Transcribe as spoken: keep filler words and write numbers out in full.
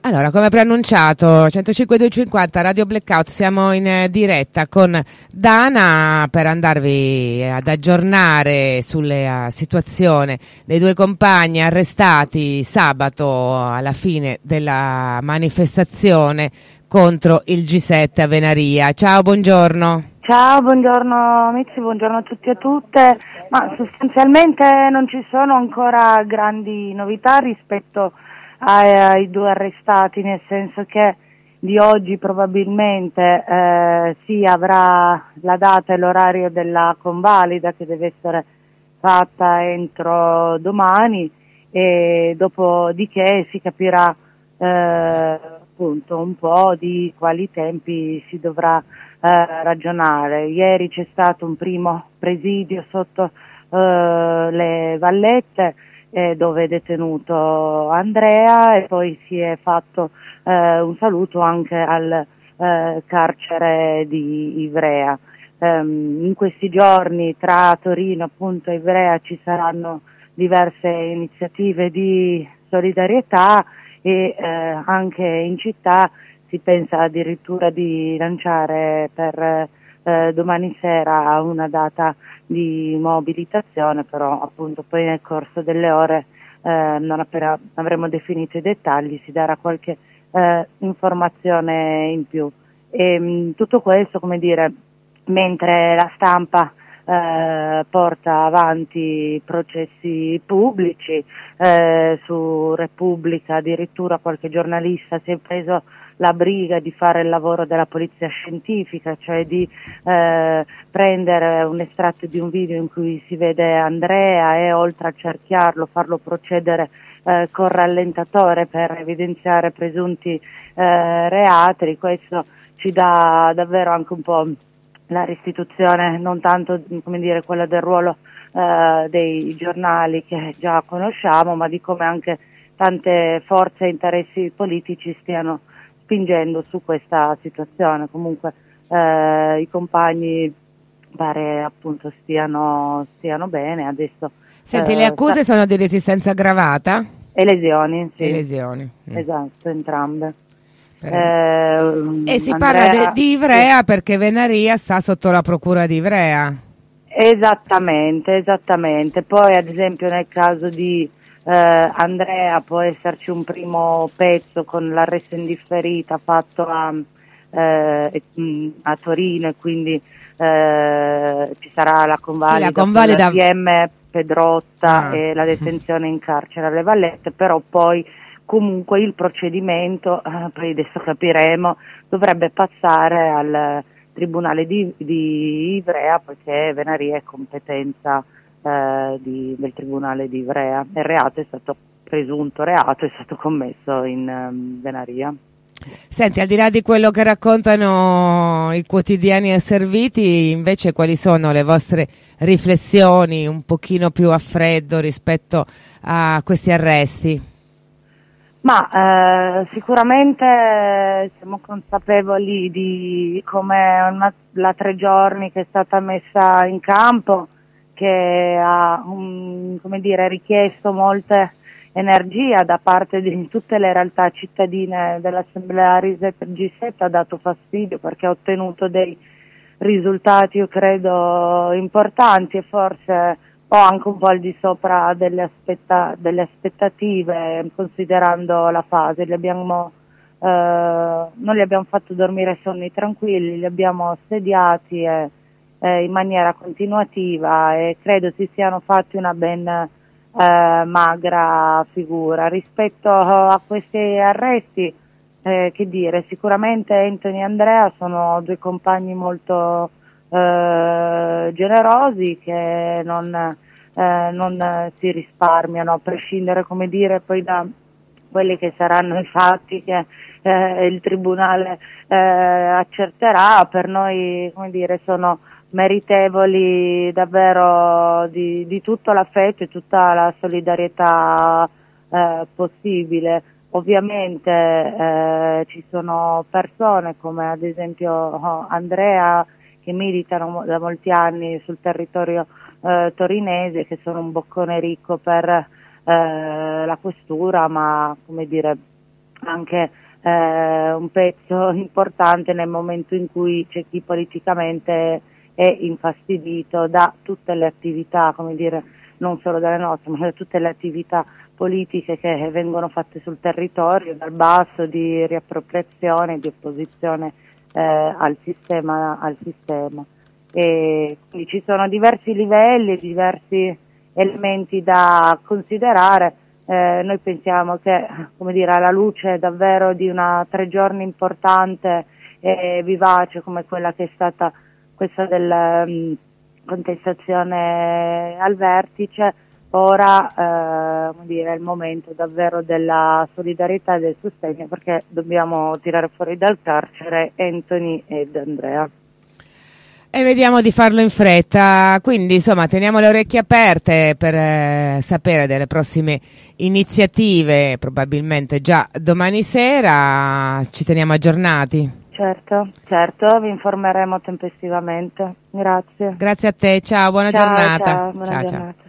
Allora, come preannunciato, centocinque duecentocinquanta Radio Blackout, siamo in eh, diretta con Dana per andarvi ad aggiornare sulla uh, situazione dei due compagni arrestati sabato alla fine della manifestazione contro il G sette a Venaria. Ciao, buongiorno. Ciao, buongiorno amici, buongiorno a tutti e a tutte. Ma sostanzialmente non ci sono ancora grandi novità rispetto ai, ai due arrestati, nel senso che di oggi probabilmente eh, si avrà la data e l'orario della convalida che deve essere fatta entro domani e dopodiché si capirà eh, appunto un po' di quali tempi si dovrà eh, ragionare. Ieri c'è stato un primo presidio sotto eh, le Vallette eh, dove è detenuto Andrea e poi si è fatto eh, un saluto anche al eh, carcere di Ivrea. Um, in questi giorni tra Torino appunto e Ivrea ci saranno diverse iniziative di solidarietà e eh, anche in città si pensa addirittura di lanciare per eh, domani sera una data di mobilitazione, però appunto poi nel corso delle ore eh, non appena avremo definito i dettagli si darà qualche eh, informazione in più. E, mh, tutto questo, come dire, mentre la stampa eh, porta avanti processi pubblici, eh, su Repubblica addirittura qualche giornalista si è preso la briga di fare il lavoro della polizia scientifica, cioè di eh, prendere un estratto di un video in cui si vede Andrea e oltre a cerchiarlo farlo procedere eh, con rallentatore per evidenziare presunti eh, reati. Questo ci dà davvero anche un po' la restituzione, non tanto come dire quella del ruolo eh, dei giornali che già conosciamo, ma di come anche tante forze e interessi politici stiano spingendo su questa situazione. Comunque eh, i compagni pare appunto stiano, stiano bene adesso. Senti, eh, le accuse sta... sono di resistenza aggravata? E lesioni, sì. E lesioni. Mm. Esatto, entrambe. Per... Eh, e si Andrea... parla de- di Ivrea perché Venaria sta sotto la procura di Ivrea. Esattamente, esattamente. Poi ad esempio nel caso di eh, Andrea può esserci un primo pezzo con l'arresto indifferita fatto a, eh, a Torino e quindi eh, ci sarà la convalida, sì, la convalida... con la P M Pedrotta ah. e la detenzione in carcere alle Vallette, però poi comunque il procedimento, eh, poi adesso capiremo, dovrebbe passare al Tribunale di, di Ivrea perché Venaria è competenza eh, di, del Tribunale di Ivrea. Il reato è stato presunto reato, è stato commesso in um, Venaria. Senti, al di là di quello che raccontano i quotidiani asserviti, invece quali sono le vostre riflessioni un pochino più a freddo rispetto a questi arresti? Ma eh, sicuramente siamo consapevoli di come una, la tre giorni che è stata messa in campo, che ha um, come dire, richiesto molte energia da parte di tutte le realtà cittadine dell'Assemblea Risetta G sette, ha dato fastidio perché ha ottenuto dei risultati, io credo, importanti e forse o anche un po' al di sopra delle, aspetta, delle aspettative, considerando la fase. Li abbiamo, eh, non li abbiamo fatto dormire sonni tranquilli, li abbiamo assediati e, eh, in maniera continuativa e credo si siano fatti una ben eh, magra figura. Rispetto a questi arresti, eh, che dire, sicuramente Anthony e Andrea sono due compagni molto Eh, generosi che non, eh, non eh, si risparmiano, a prescindere, come dire, poi da quelli che saranno i fatti che eh, il Tribunale eh, accerterà. Per noi, come dire, sono meritevoli davvero di, di tutto l'affetto e tutta la solidarietà eh, possibile. Ovviamente eh, ci sono persone come ad esempio oh, Andrea, che militano da molti anni sul territorio eh, torinese, che sono un boccone ricco per eh, la questura, ma come dire anche eh, un pezzo importante nel momento in cui c'è chi politicamente è infastidito da tutte le attività, come dire, non solo dalle nostre, ma da tutte le attività politiche che vengono fatte sul territorio, dal basso, di riappropriazione, di opposizione eh, al sistema, al sistema. E quindi ci sono diversi livelli, diversi elementi da considerare. Eh, noi pensiamo che, come dire, alla luce davvero di una tre giorni importante e vivace come quella che è stata questa della um, contestazione al vertice, ora eh, come dire, è il momento davvero della solidarietà e del sostegno, perché dobbiamo tirare fuori dal carcere Anthony ed Andrea. E vediamo di farlo in fretta, quindi insomma teniamo le orecchie aperte per eh, sapere delle prossime iniziative, probabilmente già domani sera, ci teniamo aggiornati. Certo, certo, vi informeremo tempestivamente. Grazie. Grazie a te, ciao, buona ciao, giornata. Ciao, buona ciao, giornata. Ciao.